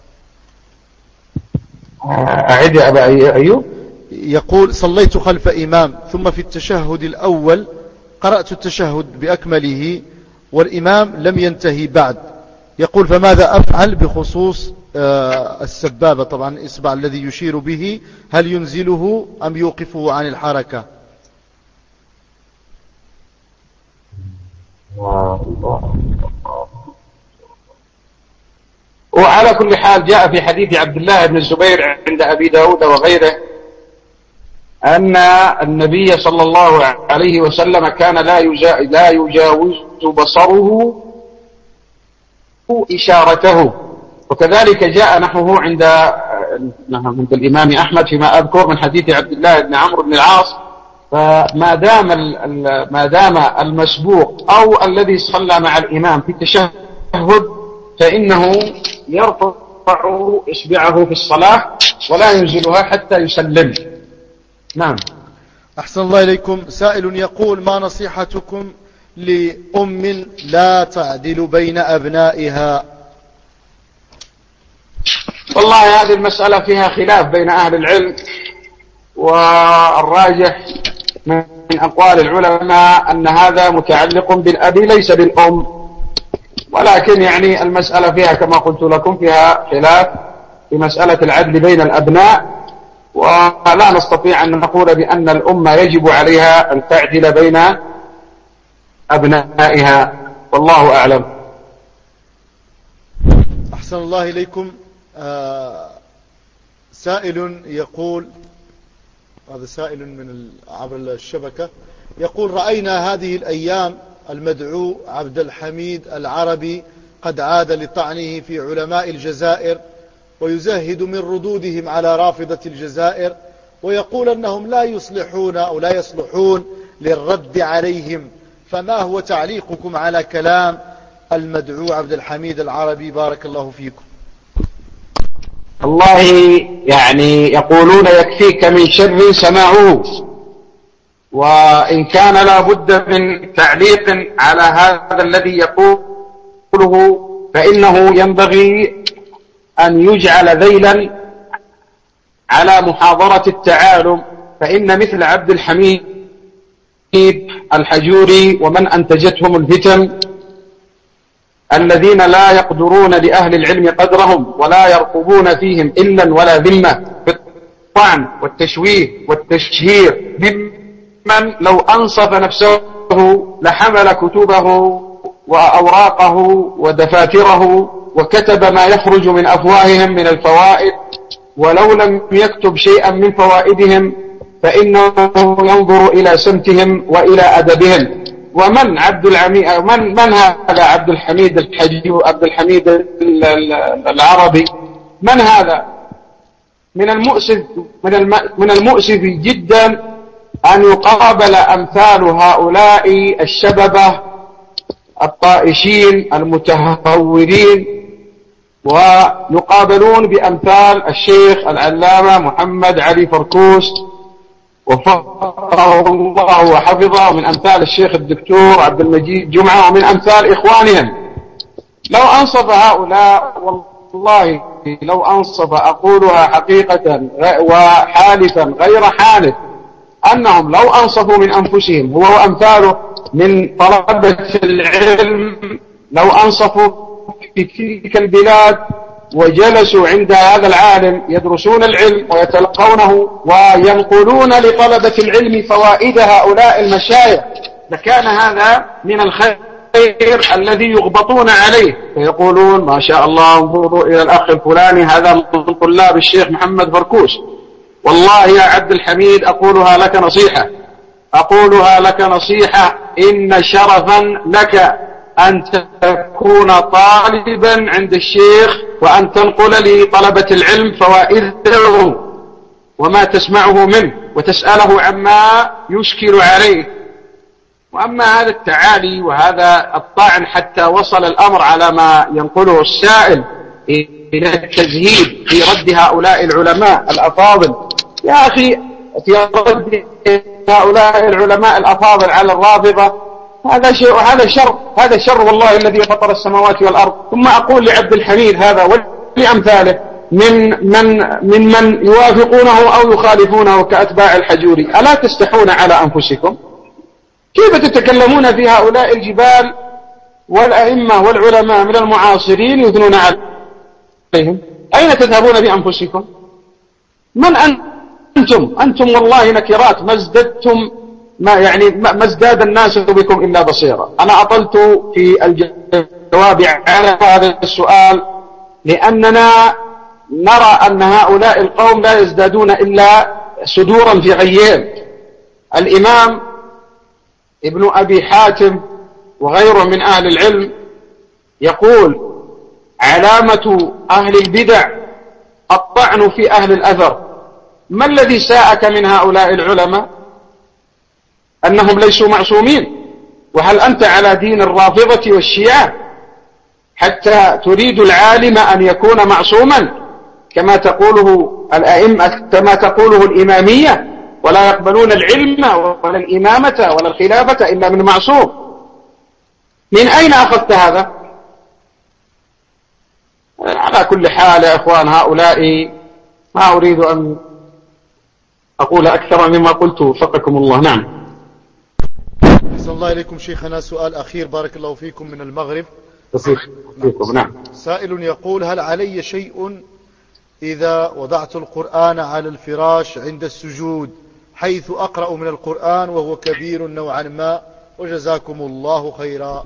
أعد يا أبا أيوب. يقول: صليت خلف إمام ثم في التشهد الأول قرأت التشهد بأكمله والإمام لم ينتهي بعد، يقول فماذا أفعل بخصوص آه السبابة، طبعا الإصبع الذي يشير به، هل ينزله أم يوقفه عن الحركة؟ وعلى كل حال جاء في حديث عبد الله بن الزبير عند أبي داود وغيره أن النبي صلى الله عليه وسلم كان لا لا يجاوز بصره إشارته، وكذلك جاء نحوه عند عند الإمام أحمد فيما أذكر من حديث عبد الله بن عمرو بن العاص. فما دام ما دام المسبوق أو الذي صلى مع الإمام في التشهد فإنه يرفع إصبعه في الصلاة ولا ينزلها حتى يسلم. نعم. أحسن الله إليكم. سائل يقول: ما نصيحتكم لأم لا تعدل بين أبنائها؟ والله هذه المسألة فيها خلاف بين أهل العلم، والراجح من أقوال العلماء أن هذا متعلق بالأب ليس بالأم، ولكن يعني المسألة فيها كما قلت لكم فيها خلاف في مسألة العدل بين الأبناء، ولا نستطيع أن نقول بأن الأمة يجب عليها أن تعدل بين أبنائها، والله أعلم. أحسن الله إليكم. آه سائل يقول، هذا سائل من عبر الشبكة، يقول: رأينا هذه الأيام المدعو عبد الحميد العربي قد عاد لطعنه في علماء الجزائر ويزهد من ردودهم على رافضة الجزائر، ويقول أنهم لا يصلحون أو لا يصلحون للرد عليهم، فما هو تعليقكم على كلام المدعو عبد الحميد العربي؟ بارك الله فيكم. الله يعني يقولون يكفيك من شر سماعه، وإن كان لا بد من تعليق على هذا الذي يقوله فإنه ينبغي أن يجعل ذيلا على محاضرة التعالم، فإن مثل عبد الحميد الحجوري ومن أنتجتهم الفتن الذين لا يقدرون لأهل العلم قدرهم ولا يرقبون فيهم إلا ولا ذمة بالطعن والتشويه والتشهير، ممن لو أنصف نفسه لحمل كتبه وأوراقه ودفاتره وكتب ما يخرج من أفواههم من الفوائد ولو لم يكتب شيئا من فوائدهم فإنه ينظر إلى سمتهم وإلى أدبهم. ومن عبد العميد من من هذا عبد الحميد الحجي عبد الحميد العربي؟ من هذا؟ من المؤسف من الم من المؤسف جدا أن يقابل أمثال هؤلاء الشببة الطائشين المتهورين ويقابلون بأمثال الشيخ العلامة محمد علي فركوس وفقه الله وحفظه، ومن أمثال الشيخ الدكتور عبد المجيد جمعة، ومن أمثال إخوانهم. لو أنصف هؤلاء والله لو أنصف، أقولها حقيقة وحالفا غير حالف، أنهم لو أنصفوا من أنفسهم هو وأمثاله من طلبة العلم، لو أنصفوا في تلك البلاد وجلسوا عند هذا العالم يدرسون العلم ويتلقونه وينقلون لطلبة العلم فوائد هؤلاء المشايخ، لكان هذا من الخير الذي يغبطون عليه، فيقولون ما شاء الله انظروا إلى الأخ الفلاني هذا من طلاب الشيخ محمد فركوس. والله يا عبد الحميد أقولها لك نصيحة أقولها لك نصيحة إن شرفا لك أن تكون طالبا عند الشيخ وأن تنقل لطلبة العلم فوائده وما تسمعه منه وتسأله عما يشكل عليه. وأما هذا التعالي وهذا الطعن حتى وصل الأمر على ما ينقله السائل إلى التزهيد في رد هؤلاء العلماء الأفاضل، يا أخي في رد هؤلاء العلماء الأفاضل على الرافضة هذا شيء وهذا شر، هذا شر والله الذي فطر السماوات والأرض. ثم أقول لعبد الحميد هذا ولأمثاله من من من من يوافقونه أو يخالفونه كأتباع الحجوري، ألا تستحون على أنفسكم؟ كيف تتكلمون في هؤلاء الجبال والأئمة والعلماء من المعاصرين يثنون عليهم؟ أين تذهبون بأنفسكم؟ من أنتم؟ أنتم والله نكرات، ما ازددتم ما يعني ما ازداد الناس بكم إلا بصيرا. أنا أطلت في الجواب على هذا السؤال لأننا نرى أن هؤلاء القوم لا يزدادون إلا صدورا في غيهم. الإمام ابن أبي حاتم وغيره من أهل العلم يقول علامة أهل البدع الطعن في أهل الأثر. ما الذي ساءك من هؤلاء العلماء؟ أنهم ليسوا معصومين. وهل أنت على دين الرافضة والشيعة حتى تريد العالم أن يكون معصوما كما تقوله الأئمة كما تقوله الإمامية، ولا يقبلون العلم ولا الإمامة ولا الخلافة إلا من معصوم؟ من أين أخذت هذا؟ على كل حال يا إخوان هؤلاء ما أريد أن أقول أكثر مما قلت، وفقكم الله. نعم. أحسن الله إليكم شيخنا. سؤال أخير بارك الله فيكم من المغرب. فيكم. نعم. سائل يقول هل علي شيء إذا وضعت القرآن على الفراش عند السجود حيث أقرأ من القرآن وهو كبير نوعا ما؟ وجزاكم الله خيرا.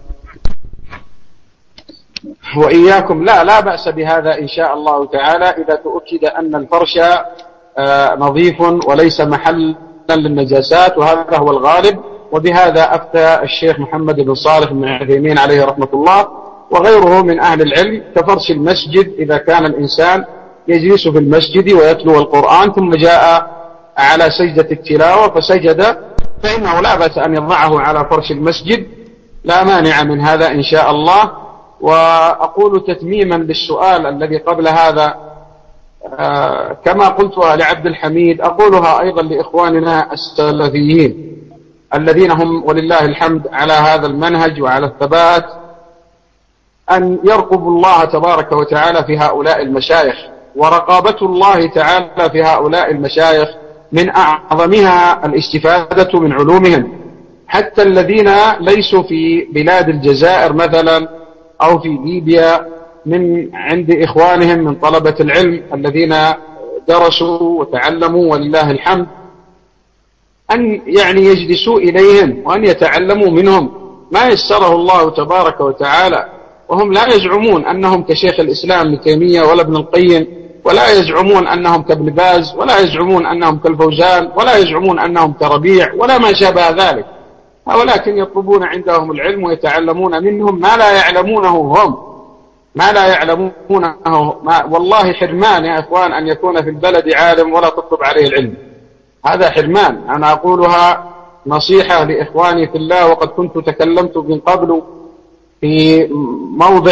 وإياكم. لا لا بأس بهذا إن شاء الله تعالى إذا تؤكد أن الفرش نظيف وليس محلا للنجاسات، وهذا هو الغالب. وبهذا أفتى الشيخ محمد بن صالح بن عثيمين عليه رحمة الله وغيره من أهل العلم كفرش المسجد إذا كان الإنسان يجلس في المسجد ويتلو القرآن ثم جاء على سجدة التلاوة فسجد، فإنه لا بأس أن يضعه على فرش المسجد، لا مانع من هذا إن شاء الله. وأقول تتميما للسؤال الذي قبل هذا آه كما قلتها لعبد الحميد أقولها أيضا لإخواننا السلفيين الذين هم ولله الحمد على هذا المنهج وعلى الثبات، أن يرقبوا الله تبارك وتعالى في هؤلاء المشايخ. ورقابة الله تعالى في هؤلاء المشايخ من أعظمها الاستفادة من علومهم، حتى الذين ليسوا في بلاد الجزائر مثلا أو في ليبيا من عند إخوانهم من طلبة العلم الذين درسوا وتعلموا ولله الحمد، أن يعني يجلسوا إليهم وأن يتعلموا منهم ما يسره الله تبارك وتعالى، وهم لا يزعمون أنهم كشيخ الإسلام ابن تيمية ولا ابن القيم ولا يزعمون أنهم كابن باز، ولا يزعمون أنهم كالفوزان، ولا يزعمون أنهم كربيع ولا ما شابه ذلك، ولكن يطلبون عندهم العلم ويتعلمون منهم ما لا يعلمونه هم، ما لا يعلمونه ما والله حرمان يا إخوان أن يكون في البلد عالم ولا تطلب عليه العلم، هذا حرمان. أنا أقولها نصيحة لإخواني في الله، وقد كنت تكلمت من قبل في موضع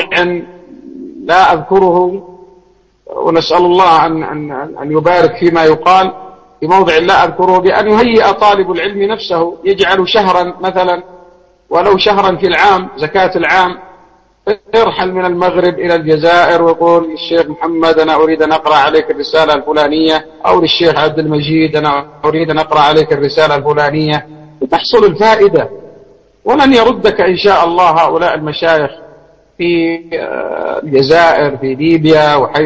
لا أذكره، ونسأل الله أن, أن, أن يبارك فيما يقال، في موضع لا أذكره، بأن يهيئ طالب العلم نفسه، يجعل شهرا مثلا ولو شهرا في العام زكاة العام، يرحل من المغرب إلى الجزائر ويقول للشيخ محمد أنا أريد أن أقرأ عليك الرسالة الفلانية، أو للشيخ عبد المجيد أنا أريد أن أقرأ عليك الرسالة الفلانية، تحصل الفائدة. ولن يردك إن شاء الله هؤلاء المشايخ في الجزائر، في ليبيا، وحيث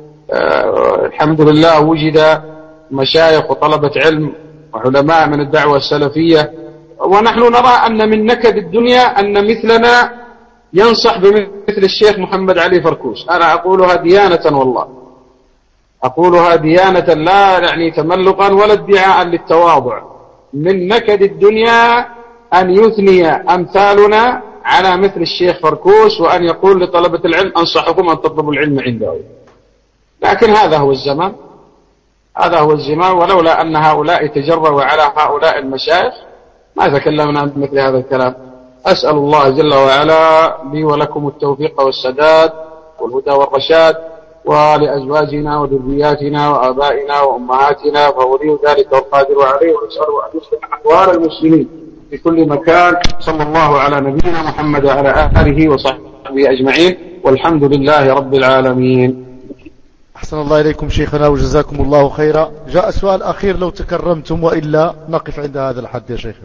الحمد لله وجد مشايخ وطلبة علم وعلماء من الدعوة السلفية، ونحن نرى أن من نكد الدنيا أن مثلنا ينصح بمثل الشيخ محمد علي فركوس. أنا أقولها ديانة والله، أقولها ديانة لا يعني تملقا ولا ادعاء للتواضع. من نكد الدنيا أن يثني أمثالنا على مثل الشيخ فركوس، وأن يقول لطلبة العلم أنصحكم أن تطلبوا العلم عنده. لكن هذا هو الزمان، هذا هو الزمان، ولولا أن هؤلاء تجروا على هؤلاء المشايخ ما تكلمنا بمثل هذا الكلام. أسأل الله جل وعلا لي ولكم التوفيق والسداد والهدى والرشاد، ولأزواجنا وذرياتنا وآبائنا وأمهاتنا، فهو ولي ذلك والقادر عليه، ونسأله أن يصلح أحوال المسلمين في كل مكان. صلى الله على نبينا محمد وعلى آله وصحبه أجمعين، والحمد لله رب العالمين. أحسن الله إليكم شيخنا وجزاكم الله خيرا. جاء سؤال أخير لو تكرمتم، وإلا نقف عند هذا الحد يا شيخنا.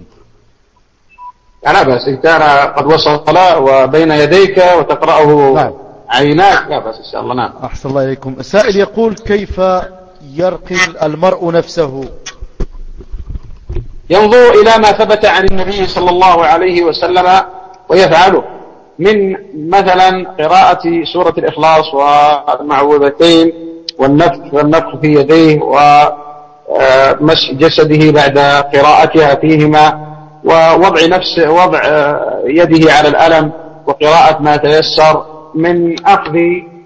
لا بأس، إن كان قد وصل وبين يديك وتقرأه نعم. عيناك لا بأس إن شاء الله. نعم. أحسن الله إليكم. السائل يقول كيف يرقي المرء نفسه؟ ينظر إلى ما ثبت عن النبي صلى الله عليه وسلم ويفعله، من مثلا قراءة سورة الإخلاص والمعوذتين والنفخ والنفخ في يديه ومسح جسده بعد قراءتها فيهما، ووضع نفس وضع يده على الألم، وقراءة ما تيسر، من أخذ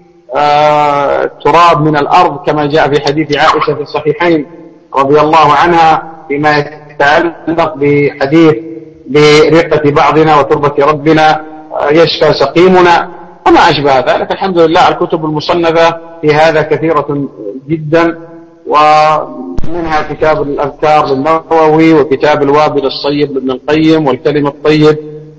تراب من الأرض كما جاء في حديث عائشة في الصحيحين رضي الله عنها فيما يتعلق بحديث برقة بعضنا وتربة ربنا يشفى سقيمنا وما أشبه ذلك. الحمد لله الكتب المصنفة في هذا كثيرة جدا، ومنها كتاب الأذكار للنووي، وكتاب الوابل الصيب لابن القيم، والكلم الطيب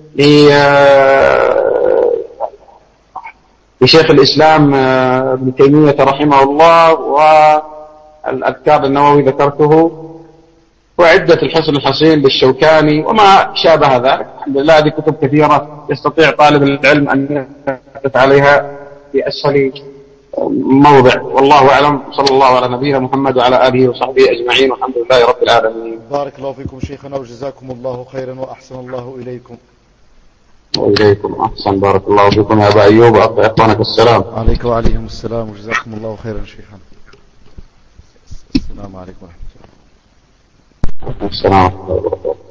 لشيخ الإسلام ابن تيمية رحمه الله، والأذكار النووي ذكرته، وعدة الحسن الحصين للشوكاني وما شابه ذلك. الحمد لله هذه كتب كثيرة يستطيع طالب العلم أن يقف عليها في أسهل موضع. والله أعلم. صلى الله على نبينا محمد وعلى آله وصحبه أجمعين، والحمد لله رب العالمين. بارك الله فيكم شيخنا وجزاكم الله خيرا وأحسن الله إليكم. وإليكم أحسن. بارك الله فيكم يا أبا أيوب، وأعطي إخوانك السلام. عليكم وعليهم السلام وجزاكم الله خيرا شيخنا. السلام عليكم ورحمة الله. السلام ورحمة الله وبركاته.